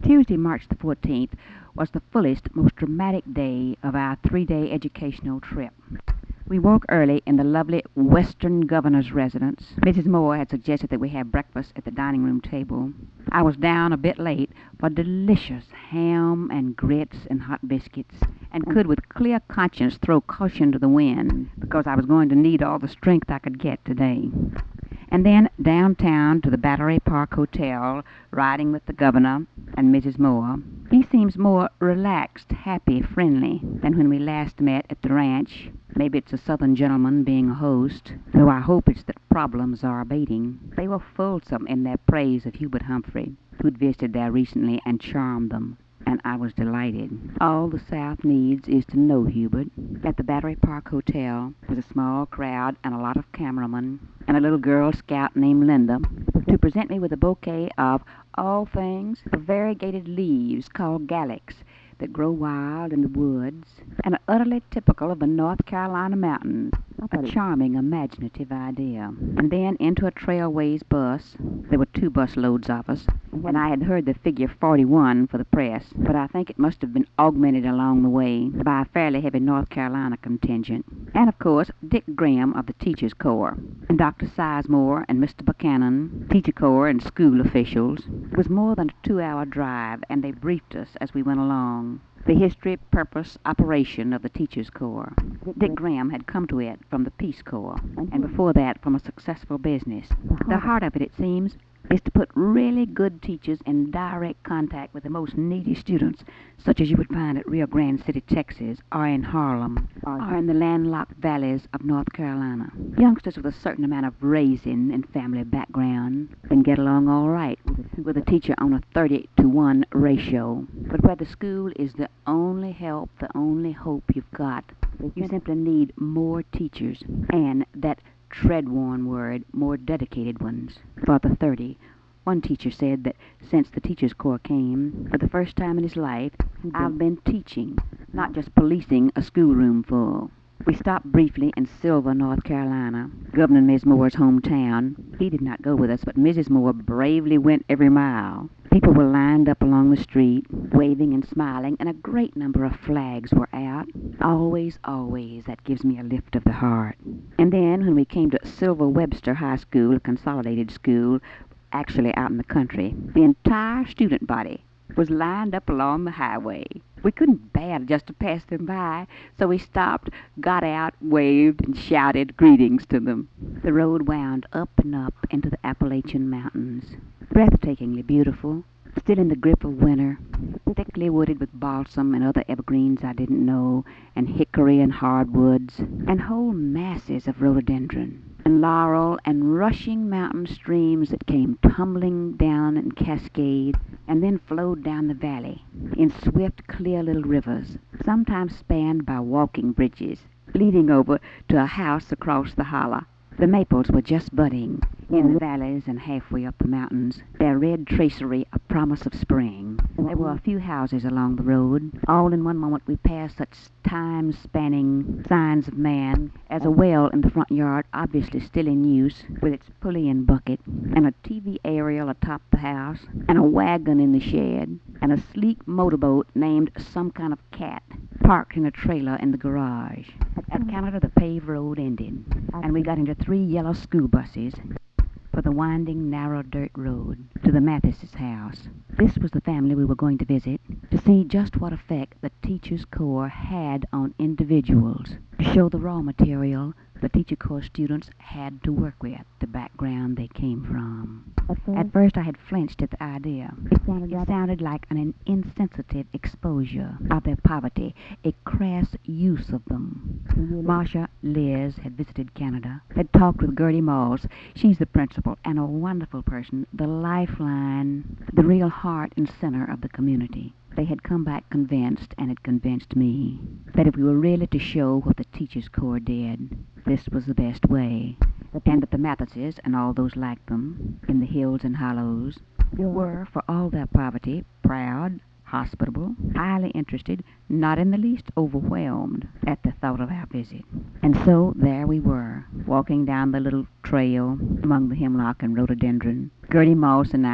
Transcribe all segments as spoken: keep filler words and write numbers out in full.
Tuesday, March the fourteenth, was the fullest, most dramatic day of our three-day educational trip. We woke early in the lovely Western Governor's residence. Missus Moore had suggested that we have breakfast at the dining room table. I was down a bit late for delicious ham and grits and hot biscuits, and could with clear conscience throw caution to the wind, because I was going to need all the strength I could get today. And then downtown to the Battery Park Hotel, riding with the governor and Missus Moore. He seems more relaxed, happy, friendly than when we last met at the ranch. Maybe it's a southern gentleman being a host, though I hope it's that problems are abating. They were fulsome in their praise of Hubert Humphrey, who'd visited there recently and charmed them, and I was delighted. All the South needs is to know Hubert. At the Battery Park Hotel was a small crowd and a lot of cameramen, and a little Girl Scout named Linda, to present me with a bouquet of all things of variegated leaves called galax that grow wild in the woods, and are utterly typical of the North Carolina mountains. A charming, imaginative idea. And then into a Trailways bus. There were two bus loads of us, and I had heard the figure forty-one for the press, but I think it must have been augmented along the way by a fairly heavy North Carolina contingent. And, of course, Dick Graham of the Teachers Corps, and Doctor Sizemore and Mister Buchanan, Teacher Corps and school officials. It was more than a two-hour drive, and they briefed us as we went along. The history, purpose, operation of the Teachers Corps. Dick Graham had come to it from the Peace Corps, and before that from a successful business. The heart of it, it seems, is to put really good teachers in direct contact with the most needy students, such as you would find at Rio Grande City, Texas, or in Harlem, or in the landlocked valleys of North Carolina. Youngsters with a certain amount of raising and family background can get along all right with a teacher on a thirty to one ratio. But where the school is the only help, the only hope you've got, you simply need more teachers, and that tread-worn word, more dedicated ones. For the thirty, one teacher said that since the Teachers Corps came, for the first time in his life, I've been teaching, not just policing a schoolroom full. We stopped briefly in Silver, North Carolina, Governor Miz Moore's hometown. He did not go with us, but Missus Moore bravely went every mile. People were lined up along the street, waving and smiling, and a great number of flags were out. Always, always, that gives me a lift of the heart. And then, when we came to Silver Webster High School, a consolidated school, actually out in the country, the entire student body was lined up along the highway. We couldn't bear just to pass them by, so we stopped, got out, waved, and shouted greetings to them. The road wound up and up into the Appalachian Mountains, breathtakingly beautiful, still in the grip of winter, thickly wooded with balsam and other evergreens I didn't know, and hickory and hardwoods, and whole masses of rhododendron, and laurel, and rushing mountain streams that came tumbling down in cascade, and then flowed down the valley in swift, clear little rivers, sometimes spanned by walking bridges, leading over to a house across the holler. The maples were just budding in the valleys and halfway up the mountains, their red tracery a promise of spring. There were a few houses along the road. All in one moment we passed such time-spanning signs of man as a well in the front yard, obviously still in use, with its pulley and bucket, and a T V aerial atop the house, and a wagon in the shed, and a sleek motorboat named some kind of cat, parked in a trailer in the garage. At Canada, the paved road ended, and we got into three yellow school buses for the winding, narrow dirt road to the Mathis's house. This was the family we were going to visit, to see just what effect the Teachers Corps had on individuals, to show the raw material the Teacher Corps students had to work with, the background they came from. At first I had flinched at the idea. It sounded, it sounded like an insensitive exposure of their poverty, a crass use of them. Marcia Liz had visited Canada, had talked with Gertie Moss. She's the principal and a wonderful person, the lifeline, the real heart and center of the community. They had come back convinced, and had convinced me, that if we were really to show what the Teachers Corps did, this was the best way, and that the Mathises, and all those like them, in the hills and hollows, were, for all their poverty, proud, hospitable, highly interested, not in the least overwhelmed at the thought of our visit. And so there we were, walking down the little trail among the hemlock and rhododendron, Gertie Moss and I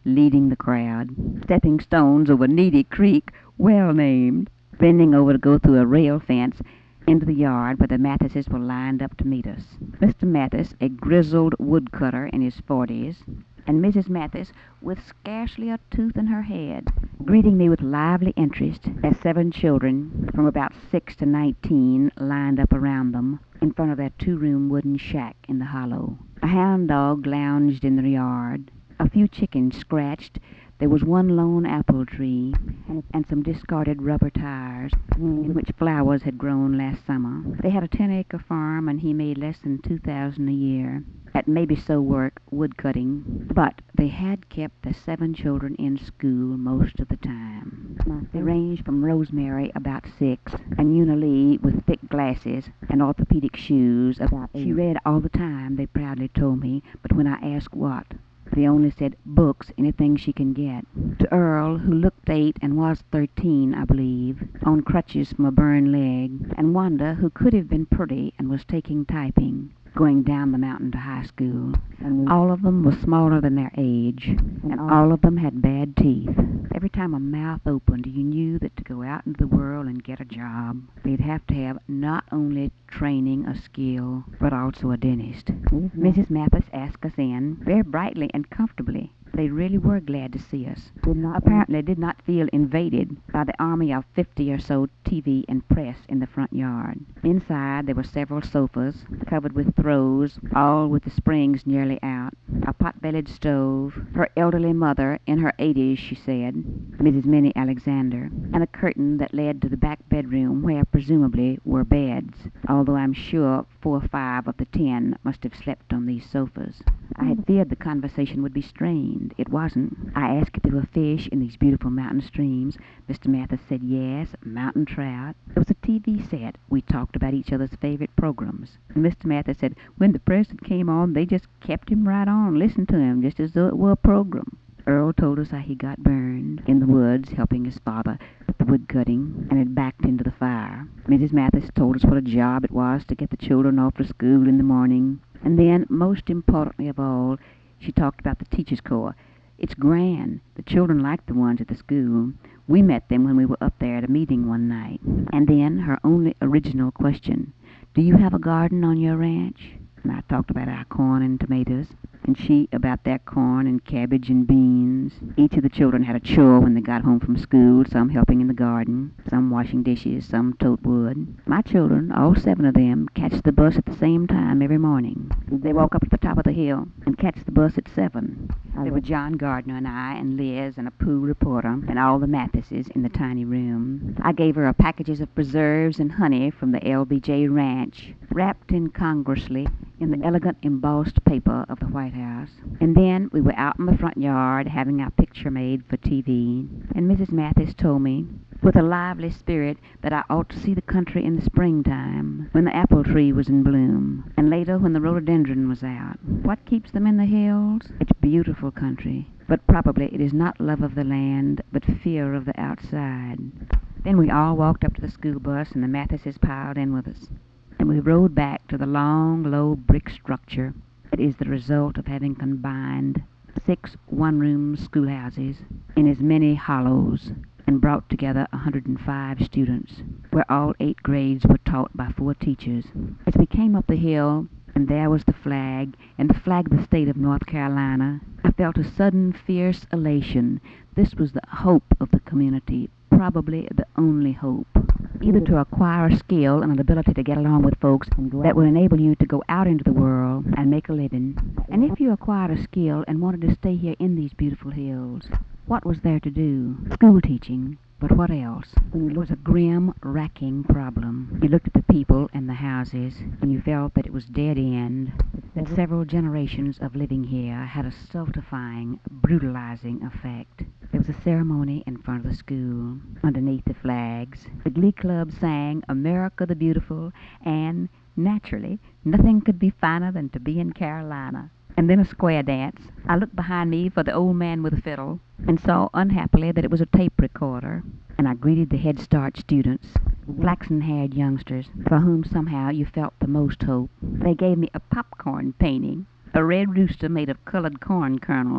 leading the crowd. Stepping stones over Needy Creek, well named. Bending over to go through a rail fence into the yard where the Mathises were lined up to meet us. Mister Mathis, a grizzled woodcutter in his forties, and Missus Mathis, with scarcely a tooth in her head, greeting me with lively interest as seven children from about six to nineteen lined up around them in front of their two-room wooden shack in the hollow. A hound dog lounged in the yard. A few chickens scratched. There was one lone apple tree and, and some discarded rubber tires in which flowers had grown last summer. They had a ten-acre farm, and he made less than two thousand a year at maybe-so work, wood-cutting. But they had kept the seven children in school most of the time. They ranged from Rosemary, about six, and Una Lee, with thick glasses and orthopedic shoes, about eight. She read all the time, they proudly told me, but when I asked what, they only said books, anything she can get. To Earl, who looked eight and was thirteen, I believe, on crutches from a burned leg, and Wanda, who could have been pretty and was taking typing, going down the mountain to high school. And all of them were smaller than their age, and all of them had bad teeth. Every time a mouth opened, you knew that to go out into the world and get a job, they'd have to have not only training, a skill, but also a dentist. Mm-hmm. Missus Mathis asked us in, very brightly and comfortably. They really were glad to see us. Did not Apparently did not feel invaded by the army of fifty or so T V and press in the front yard. Inside there were several sofas covered with throws, all with the springs nearly out, a pot-bellied stove, her elderly mother, in her eighties, she said, Missus Minnie Alexander, and a curtain that led to the back bedroom where presumably were beds, although I'm sure four or five of the ten must have slept on these sofas. I had feared the conversation would be strained. It wasn't. I asked if there were fish in these beautiful mountain streams. Mister Mathis said yes, mountain trout. There was a T V set. We talked about each other's favorite programs. And Mister Mathis said when the president came on, they just kept him right on, listened to him, just as though it were a program. Earl told us how he got burned in the woods helping his father with the wood cutting and had backed into the fire. Missus Mathis told us what a job it was to get the children off to school in the morning. And then, most importantly of all, she talked about the Teachers' Corps. It's grand. The children liked the ones at the school. We met them when we were up there at a meeting one night. And then her only original question, do you have a garden on your ranch? And I talked about our corn and tomatoes, and she about their corn and cabbage and beans. Each of the children had a chore when they got home from school, some helping in the garden, some washing dishes, some tote wood. My children, all seven of them, catch the bus at the same time every morning. They walk up to the top of the hill and catch the bus at seven. There were John Gardner and I and Liz and a Pooh reporter and all the Mathises in the tiny room. I gave her a packages of preserves and honey from the L B J ranch, wrapped incongruously in the elegant embossed paper of the White House. And then we were out in the front yard having our picture made for T V, and Missus Mathis told me, with a lively spirit, that I ought to see the country in the springtime, when the apple tree was in bloom, and later when the rhododendron was out. What keeps them in the hills? It's beautiful country, but probably it is not love of the land, but fear of the outside. Then we all walked up to the school bus, and the Mathises piled in with us, and we rode back to the long, low brick structure that is the result of having combined six one-room schoolhouses in as many hollows and brought together one hundred five students, where all eight grades were taught by four teachers. As we came up the hill, and there was the flag, and the flag of the state of North Carolina, I felt a sudden fierce elation. This was the hope of the community, probably the only hope, either to acquire a skill and an ability to get along with folks that would enable you to go out into the world and make a living. And if you acquired a skill and wanted to stay here in these beautiful hills, what was there to do? School teaching. But what else? It was a grim, racking problem. You looked at the people and the houses, and you felt that it was dead end, that several generations of living here had a stultifying, brutalizing effect. There was a ceremony in front of the school, underneath the flags. The glee club sang America the Beautiful, and, naturally, nothing could be finer than to be in Carolina. And then a square dance. I looked behind me for the old man with the fiddle, and saw unhappily that it was a tape recorder, and I greeted the Head Start students, flaxen-haired youngsters, for whom somehow you felt the most hope. They gave me a popcorn painting, a red rooster made of colored corn kernels,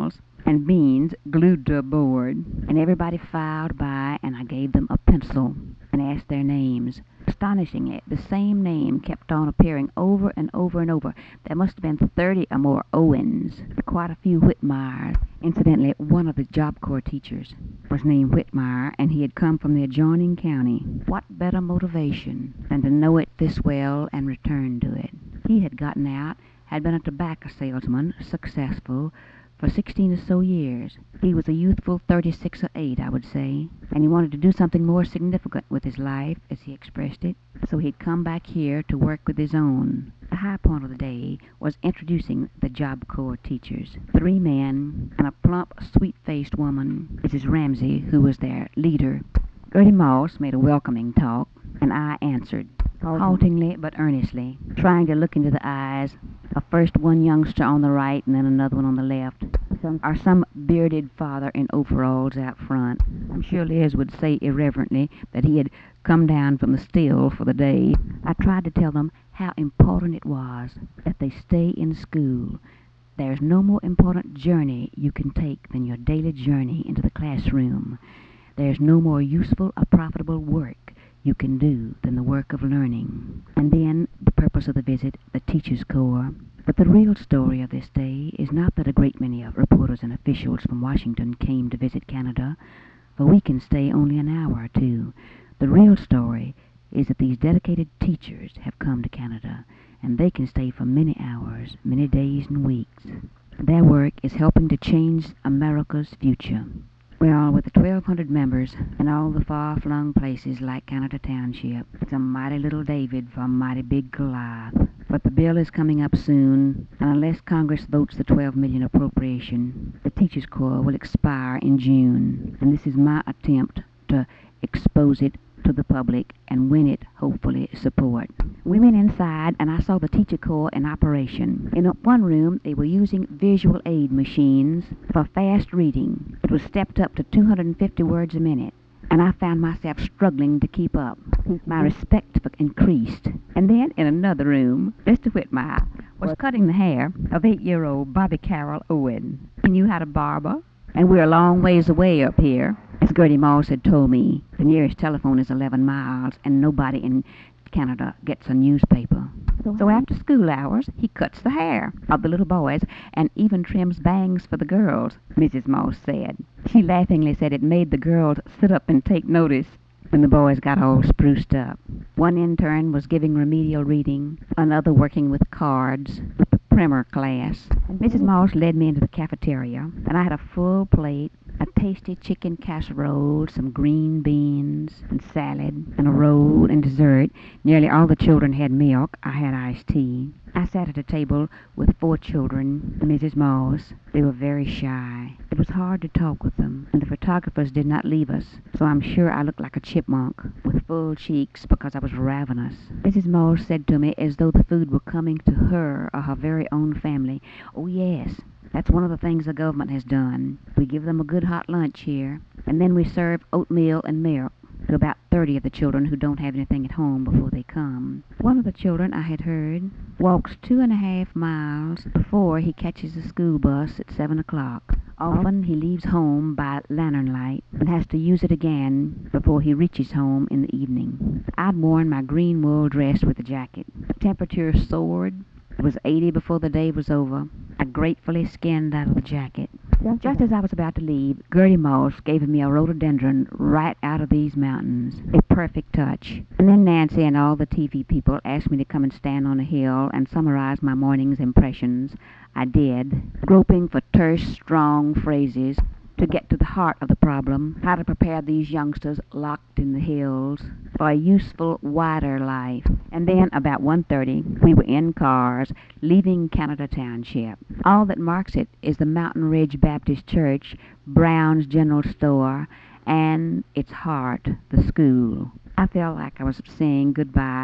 and beans glued to a board, and everybody filed by, and I gave them a pencil and asked their names. Astonishingly, the same name kept on appearing over and over and over. There must have been thirty or more Owens, quite a few Whitmires. Incidentally, one of the Job Corps teachers was named Whitmire, and he had come from the adjoining county. What better motivation than to know it this well and return to it? He had gotten out, had been a tobacco salesman, successful, for sixteen or so years. He was a youthful thirty-six or eight, I would say, and he wanted to do something more significant with his life, as he expressed it, so he'd come back here to work with his own. The high point of the day was introducing the Job Corps teachers. Three men and a plump, sweet-faced woman, Missus Ramsey, who was their leader. Gertie Moss made a welcoming talk, and I answered, haltingly but earnestly, trying to look into the eyes of first one youngster on the right and then another one on the left, or some bearded father in overalls out front. I'm sure Liz would say irreverently that he had come down from the still for the day. I tried to tell them how important it was that they stay in school. There's no more important journey you can take than your daily journey into the classroom. There's no more useful or profitable work you can do than the work of learning. And then the purpose of the visit, the Teachers' Corps. But the real story of this day is not that a great many of reporters and officials from Washington came to visit Canada, for we can stay only an hour or two. The real story is that these dedicated teachers have come to Canada, and they can stay for many hours, many days and weeks. Their work is helping to change America's future. Well, with the twelve hundred members and all the far-flung places like Canada Township, it's a mighty little David for a mighty big Goliath. But the bill is coming up soon, and unless Congress votes the twelve million appropriation, the Teachers' Corps will expire in June. And this is my attempt to expose it to the public and win it, hopefully, support. We went inside, and I saw the Teacher Corps in operation. In one room, they were using visual aid machines for fast reading. It was stepped up to two hundred fifty words a minute, and I found myself struggling to keep up. My respect increased. And then, in another room, Mister Whitmire was cutting the hair of eight-year-old Bobby Carroll Owen. He knew how to barber, and we're a long ways away up here. As Gertie Moss had told me, the nearest telephone is eleven miles, and nobody in Canada gets a newspaper. So, so after school hours, he cuts the hair of the little boys and even trims bangs for the girls, Missus Moss said. She laughingly said it made the girls sit up and take notice when the boys got all spruced up. One intern was giving remedial reading, another working with cards with the primer class. And Missus Moss led me into the cafeteria, and I had a full plate, a tasty chicken casserole, some green beans and salad, and a roll and dessert. Nearly all the children had milk. I had iced tea. I sat at a table with four children, Missus Moss. They were very shy. It was hard to talk with them, and the photographers did not leave us, so I'm sure I looked like a chipmunk, with full cheeks because I was ravenous. Missus Moss said to me as though the food were coming to her or her very own family, "Oh, yes, that's one of the things the government has done. We give them a good hot lunch here, and then we serve oatmeal and milk to about thirty of the children who don't have anything at home before they come." One of the children, I had heard, walks two and a half miles before he catches the school bus at seven o'clock. Often he leaves home by lantern light and has to use it again before he reaches home in the evening. I'd worn my green wool dress with a jacket. The temperature soared. It was eighty before the day was over. I gratefully skinned out of the jacket. Just as I was about to leave, Gertie Moss gave me a rhododendron right out of these mountains. A perfect touch. And then Nancy and all the T V people asked me to come and stand on a hill and summarize my morning's impressions. I did, groping for terse, strong phrases to get to the heart of the problem, how to prepare these youngsters locked in the hills for a useful, wider life. And then, about one thirty, we were in cars, leaving Canada Township. All that marks it is the Mountain Ridge Baptist Church, Brown's General Store, and its heart, the school. I felt like I was saying goodbye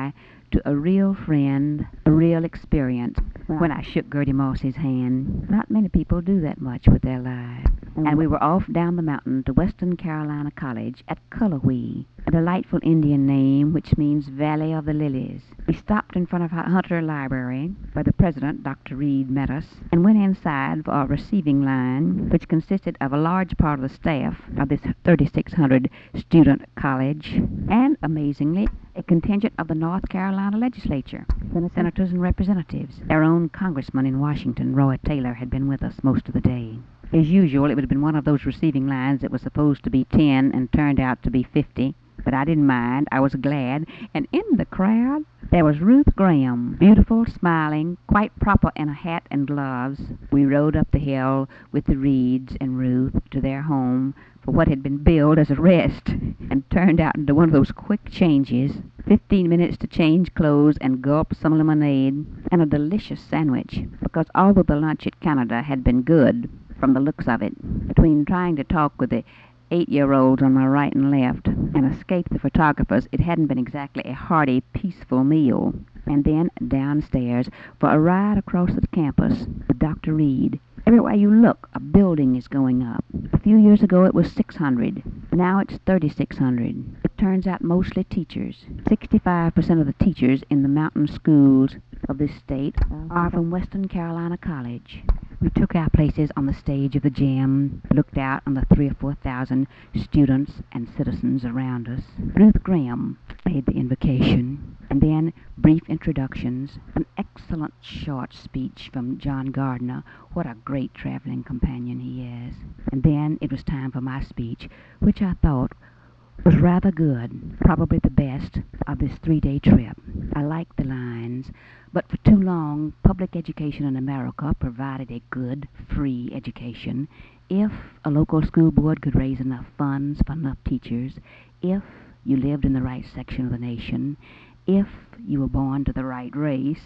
to a real friend, a real experience when I shook Gertie Moss's hand. Not many people do that much with their lives. And we were off down the mountain to Western Carolina College at Cullowhee, a delightful Indian name which means Valley of the Lilies. We stopped in front of Hunter Library, where the president, Doctor Reed, met us, and went inside for a receiving line, which consisted of a large part of the staff of this thirty-six hundred student college, and, amazingly, a contingent of the North Carolina legislature, senators and representatives. Our own congressman in Washington, Roy Taylor, had been with us most of the day. As usual, it would have been one of those receiving lines that was supposed to be ten and turned out to be fifty, but I didn't mind. I was glad. And in the crowd, there was Ruth Graham, beautiful, smiling, quite proper in a hat and gloves. We rode up the hill with the Reeds and Ruth to their home for what had been billed as a rest and turned out into one of those quick changes. Fifteen minutes to change clothes and gulp some lemonade and a delicious sandwich, because although the lunch at Canada had been good, from the looks of it, between trying to talk with the eight-year-olds on my right and left and escape the photographers, it hadn't been exactly a hearty, peaceful meal. And then downstairs for a ride across the campus with Doctor Reed. Everywhere you look, a building is going up. A few years ago it was six hundred. Now it's thirty-six hundred. It turns out mostly teachers. sixty-five percent of the teachers in the mountain schools of this state are from Western Carolina College. We took our places on the stage of the jam, looked out on the three or four thousand students and citizens around us. Ruth Graham made the invocation, and then brief introductions, an excellent short speech from John Gardner. What a great traveling companion he is. And then it was time for my speech, which I thought was rather good, probably the best of this three-day trip. I liked the lines, but for too long, public education in America provided a good, free education. If a local school board could raise enough funds for enough teachers, if you lived in the right section of the nation, if you were born to the right race,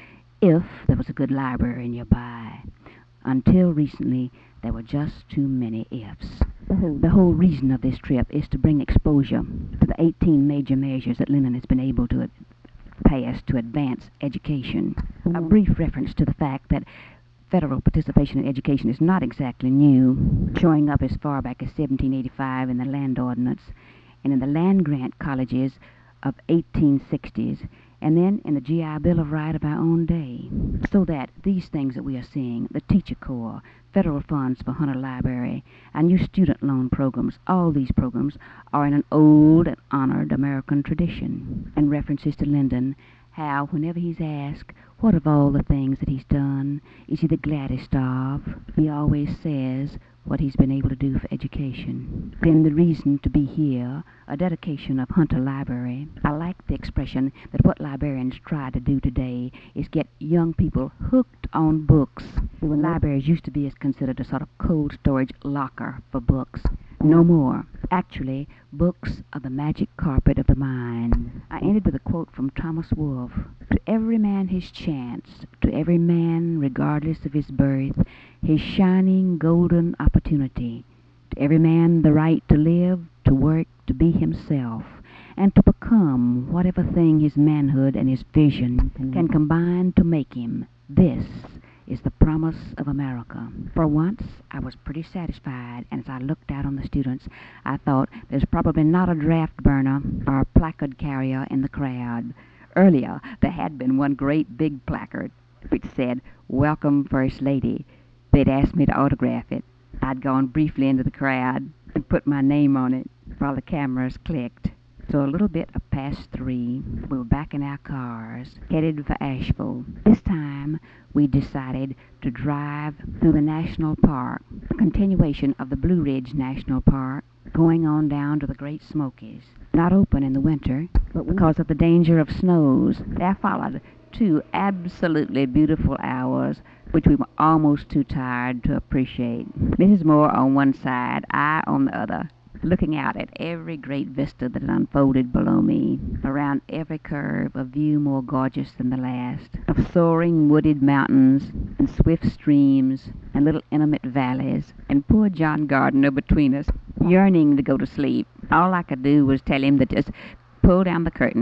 if there was a good library nearby. Until recently, there were just too many ifs. The whole reason of this trip is to bring exposure to the eighteen major measures that Lyndon has been able to pass to advance education. Mm-hmm. A brief reference to the fact that federal participation in education is not exactly new, showing up as far back as seventeen eighty-five in the Land Ordinance and in the land-grant colleges of eighteen sixties, and then in the G I Bill of Right of our own day. So that these things that we are seeing, the Teacher Corps, federal funds for Hunter Library, and new student loan programs, all these programs are in an old and honored American tradition. And references to Lyndon, how whenever he's asked, what of all the things that he's done is he the gladdest of, he always says what he's been able to do for education. Then the reason to be here, a dedication of Hunter Library. I like the expression that what librarians try to do today is get young people hooked on books. When libraries used to be as considered a sort of cold storage locker for books. No more. Actually, books are the magic carpet of the mind. I ended with a quote from Thomas Wolfe. To every man his chance, to every man, regardless of his birth, his shining golden opportunity. To every man the right to live, to work, to be himself, and to become whatever thing his manhood and his vision can combine to make him. This is the promise of America. For once, I was pretty satisfied, and as I looked out on the students, I thought there's probably not a draft burner or a placard carrier in the crowd. Earlier, there had been one great big placard which said, "Welcome, First Lady." They'd asked me to autograph it. I'd gone briefly into the crowd and put my name on it while the cameras clicked. So a little bit of past three, we were back in our cars, headed for Asheville. This time, we decided to drive through the National Park, a continuation of the Blue Ridge National Park, going on down to the Great Smokies. Not open in the winter, but because of the danger of snows. There followed two absolutely beautiful hours, which we were almost too tired to appreciate. Missus Moore on one side, I on the other, looking out at every great vista that had unfolded below me, around every curve a view more gorgeous than the last, of soaring wooded mountains and swift streams and little intimate valleys, and poor John Gardner between us, yearning to go to sleep. All I could do was tell him to just pull down the curtain,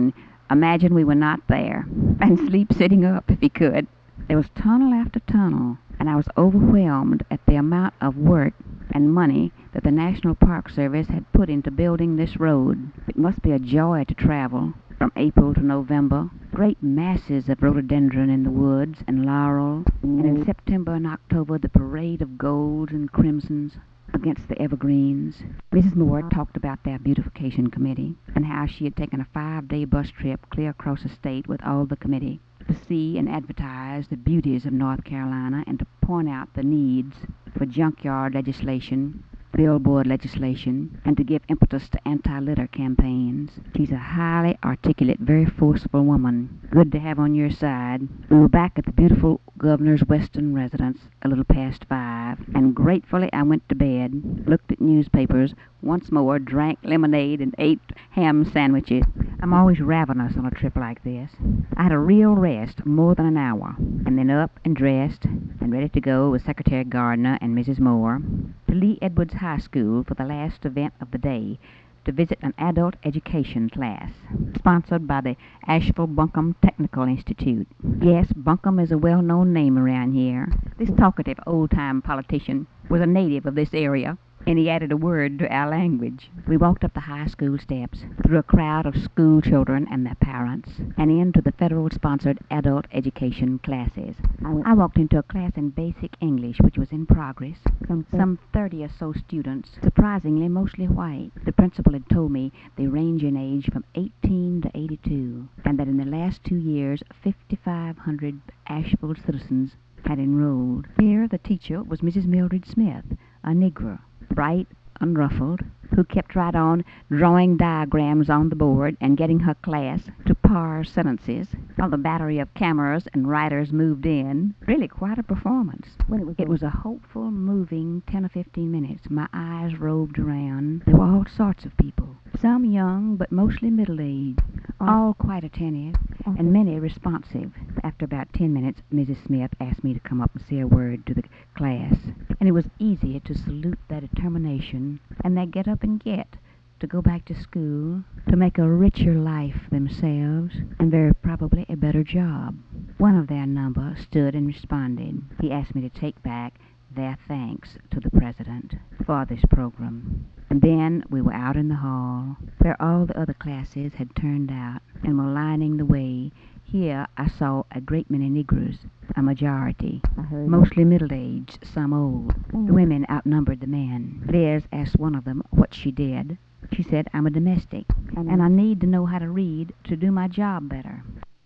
Imagine we were not there, and sleep sitting up if he could. There was tunnel after tunnel, and I was overwhelmed at the amount of work and money that the National Park Service had put into building this road. It must be a joy to travel from April to November. Great masses of rhododendron in the woods and laurel, and in September and October the parade of golds and crimsons against the evergreens. Missus Moore talked about their beautification committee and how she had taken a five-day bus trip clear across the state with all the committee to see and advertise the beauties of North Carolina and to point out the needs for junkyard legislation, billboard legislation, and to give impetus to anti-litter campaigns. She's a highly articulate, very forceful woman. Good to have on your side. We were back at the beautiful governor's western residence a little past five, and gratefully I went to bed, looked at newspapers, once more drank lemonade and ate ham sandwiches. I'm always ravenous on a trip like this. I had a real rest, more than an hour, and then up and dressed and ready to go with Secretary Gardner and Missus Moore to Lee Edwards High School for the last event of the day, to visit an adult education class sponsored by the Asheville Buncombe Technical Institute. Yes, Buncombe is a well-known name around here. This talkative old-time politician was a native of this area, and he added a word to our language. We walked up the high school steps, through a crowd of school children and their parents, and into the federal-sponsored adult education classes. I walked into a class in basic English, which was in progress. Some thirty or so students, surprisingly mostly white. The principal had told me they range in age from eighteen to eighty-two, and that in the last two years, fifty-five hundred Asheville citizens had enrolled. Here the teacher was Missus Mildred Smith, a Negro, bright, unruffled, who kept right on drawing diagrams on the board and getting her class to parse sentences while the battery of cameras and writers moved in. Really quite a performance. When it was, it was a hopeful, moving ten or fifteen minutes. My eyes roved around. There were all sorts of people, some young but mostly middle-aged, all quite attentive and many responsive. After about ten minutes, Missus Smith asked me to come up and say a word to the class, and it was easier to salute their determination and their get up and get to go back to school, to make a richer life themselves, and very probably a better job. One of their number stood and responded. He asked me to take back their thanks to the president for this program. And then we were out in the hall, where all the other classes had turned out and were lining the way. Here I saw a great many Negroes, a majority, mostly middle-aged, some old. The women outnumbered the men. Liz asked one of them what she did. She said, "I'm a domestic, and I need to know how to read to do my job better."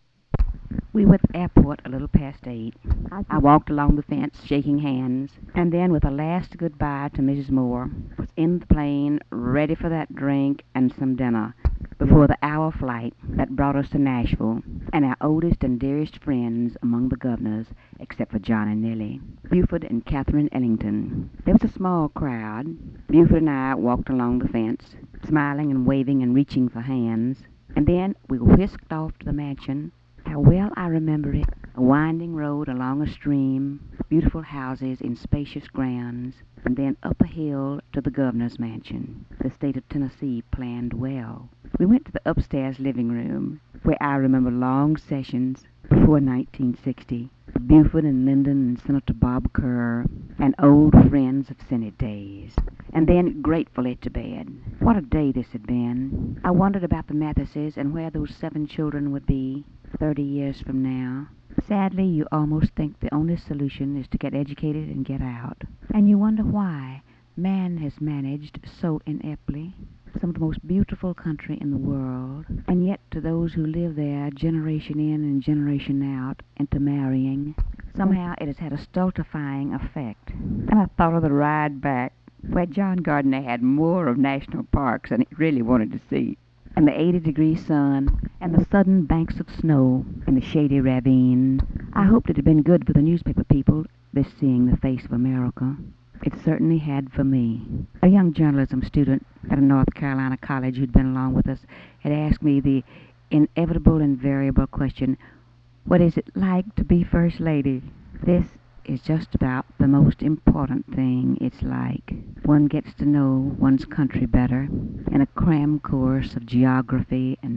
We were at the airport a little past eight. I walked along the fence, shaking hands, and then with a last goodbye to Missus Moore, was in the plane, ready for that drink and some dinner, before the hour flight that brought us to Nashville, and our oldest and dearest friends among the governors, except for John and Nellie, Buford and Catherine Ellington. There was a small crowd. Buford and I walked along the fence, smiling and waving and reaching for hands, and then we whisked off to the mansion. How well I remember it. A winding road along a stream, beautiful houses in spacious grounds, and then up a hill to the governor's mansion. The state of Tennessee planned well. We went to the upstairs living room, where I remember long sessions before nineteen sixty. Buford and Lyndon and Senator Bob Kerr, and old friends of Senate days. And then gratefully to bed. What a day this had been. I wondered about the Mathises and where those seven children would be thirty years from now. Sadly, you almost think the only solution is to get educated and get out. And you wonder why man has managed so ineptly some of the most beautiful country in the world, and yet to those who live there generation in and generation out into marrying, somehow it has had a stultifying effect. And I thought of the ride back, where John Gardner had more of national parks than he really wanted to see, and the eighty-degree sun, and the sudden banks of snow, and the shady ravines. I hoped it had been good for the newspaper people, this seeing the face of America. It certainly had for me. A young journalism student at a North Carolina college who'd been along with us had asked me the inevitable and variable question, "What is it like to be First Lady?" This is just about the most important thing it's like. One gets to know one's country better in a cram course of geography and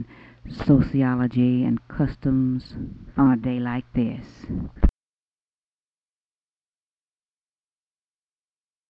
sociology and customs on a day like this.